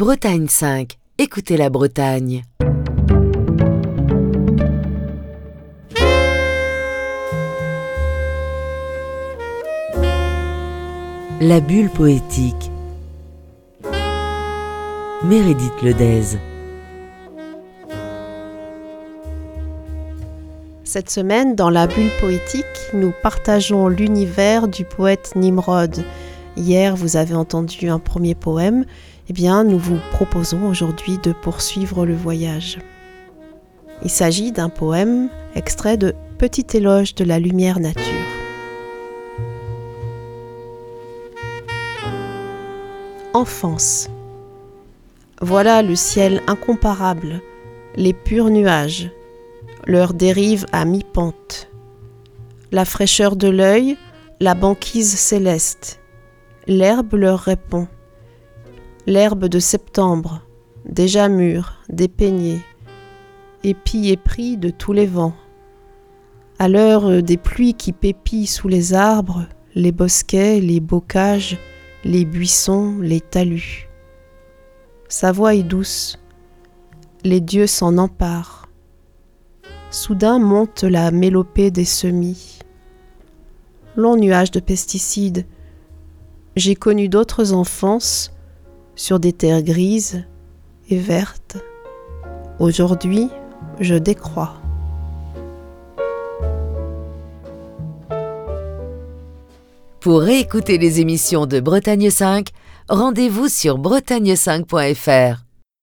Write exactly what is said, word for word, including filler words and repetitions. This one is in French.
Bretagne cinq, écoutez la Bretagne. La bulle poétique. Meredith Ledez. Cette semaine, dans la bulle poétique, nous partageons l'univers du poète Nimrod. Hier, vous avez entendu un premier poème. Eh bien, nous vous proposons aujourd'hui de poursuivre le voyage. Il s'agit d'un poème extrait de Petit éloge de la lumière nature. Enfance. Voilà le ciel incomparable, les purs nuages, leur dérive à mi-pente. La fraîcheur de l'œil, la banquise céleste. L'herbe leur répond. L'herbe de septembre, déjà mûre, dépeignée, épis et pris de tous les vents. À l'heure des pluies qui pépillent sous les arbres, les bosquets, les bocages, les buissons, les talus. Sa voix est douce, les dieux s'en emparent. Soudain monte la mélopée des semis. Long nuage de pesticides, j'ai connu d'autres enfances sur des terres grises et vertes. Aujourd'hui, je décrois. Pour réécouter les émissions de Bretagne cinq, rendez-vous sur bretagne cinq point f r.